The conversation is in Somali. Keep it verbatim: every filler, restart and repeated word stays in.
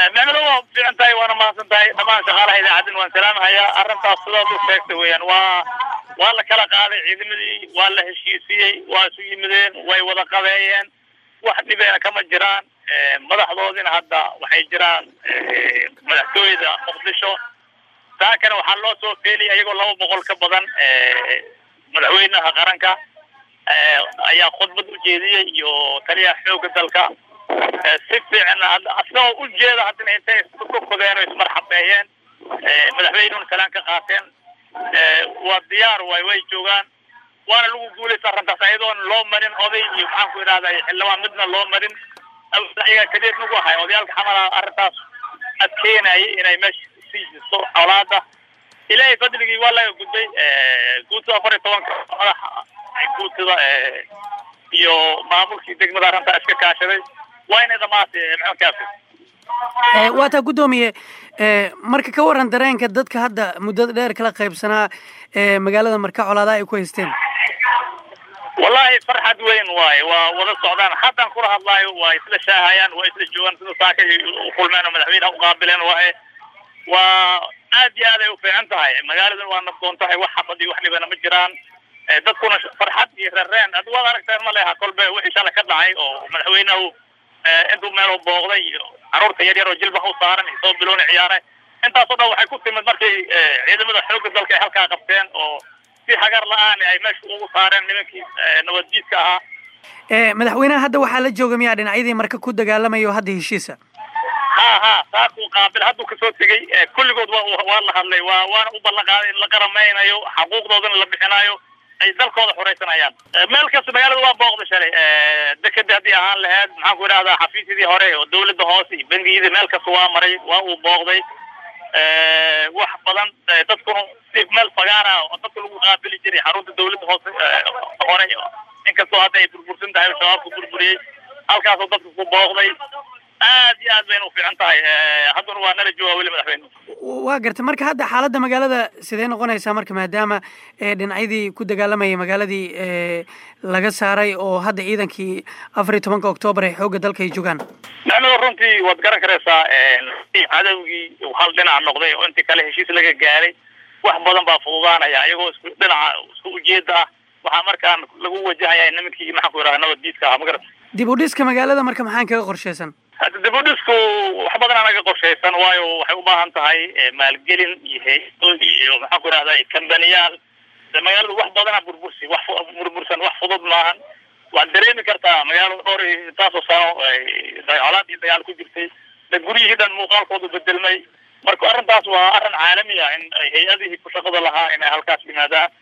macnaheedu fiicantahay waana mahadsantahay dhamaan shaqaalaha idaacaddan waan salaamahayaa arrintaas sidaad u sheegtay weeyaan waa waa la kala qaaday ciidamadii waa la heshiisiyey waa isu yimideen way wada qabeeyeen wax dhibeena kama jiraan madaxdoodina hadda waxay jiraan madaxtooyada muqdisho taakana waxaa loo soo feeliyay iyagoo laba boqol ka badan madaxweynaha qaranka ayaa khudbad u jeediyey iyo taliyaha xoogga dalka si fiican asagoo u jeeda haddana intay isku kodeen oo ismarxabeeyeen madaxweynuhuna salaan ka qaateen waa diyaar way way joogaan waana lagu guulaysta arrintaas ayadoon loo marin oday iyo maxaan ku idhahdaa xildhibaan midna loo marin ayaga kadeed nagu ahay odayaalka xamala arrintaas adkeenayay inay meesha sii jisto colaada ilaahay fadligii waa laga gudbay guutada afar iyo tobanka madaxa guutada iyo maamulkii degmada arrintaa iska kaashaday waa inay dhamaatay maxamed kaafi waa taa guddoomiye marka ka waran dareenka dadka hadda muddada dheer kala qaybsanaa magaalada marka colaadaha ay ku haysteen wallahi farxad weyn waaye waa wada socdaan haddaan kula hadlaayo waa isla shaahayaan waa isla joogaan sida saaka u kulmeen oo madaxweynaha u qaabileen waaye waa aad iyo aad ay u fiican tahay magaaladan waa nabdoon tahay wax xabad iyo wax dhibana ma jiraan dadkuna farxad iyo rareen ad waad aragteen ma leha kolbe wixii shala ka dhacay oo madaxweynahu intuu meel booqday iyo caruurta yar yar oo jilbaha u saaran iyo soo biloona ciyaare intaasoo dhan waxay ku timid markay ciidamada xoogga dalka ay halkaa qabteen oo si hagar la-aan ay meesha ugu saareen nimankii nabaddiidka ahaa madaxweynaha hadda waxaa la jooga miyaa dhinacyadii marka ku dagaalamayo hadda heshiisa ha ha saasuu qaabil hadduu kasoo tegey kulligood wa waa la hadlay waa waana u ballan qaaday in la qaramaynayo xaquuqdoodana la bixinayo ay dalkooda xoraysanayaan meel kasta magaalada waa booqda shalay dekeda haddii ahaan lahayd maxaan ku idhahdaa xafiisyadii hore oo dawladda hoose iyo bangiyada meel kasta waa maray waa uu booqday wax badan dadkuna si meel fagaara oo dadka lagu qaabili jiray xarunta dawladda hoose hore inkastoo hadda ay burbursan tahay oo shabaabku burburiyey halkaasoo dadka ku booqday aad iyo aad bayna u fiican tahay hadduna waa nala joogaa weli madaxweyne waa garta marka hadda xaaladda magaalada sidee noqonaysaa marka maadaama dhinacyadii ku dagaalamayay magaaladii laga saaray oo hadda ciidankii afar iyo tobanka octoobar ay xoogga dalka ay joogaan macnuhu runtii waad garan karaysaa cadowgii hal dhinac noqday oo intii kale heshiis laga gaaray wax badan baa fududaanaya iyagoo isku dhinaca isku ujeeda ah waxaa markaan lagu wajahaya nimankii maxaan ku idhaha nabaddiidka ah magarata dib u dhiska magaalada marka maxaan kaga qorshaysan hadda dib u dhisku wax badan anaga qorshaysan waayo waxay u baahan tahay maalgelin iyo hay-ado iyo maxaan ku idhahdaa kambaniyaal magaaladu wax badana burbursi wax burbursan wax fudud maahan waad dareemi kartaa magaalada dhowr intaasoo sano colaad iyo dagaal ku jirtay da guryihii dhan muuqaalkoodu bedelmay marka arrintaas waa arrin caalami ah in hay-adihii ku shaqada lahaa inay halkaas yimaadaan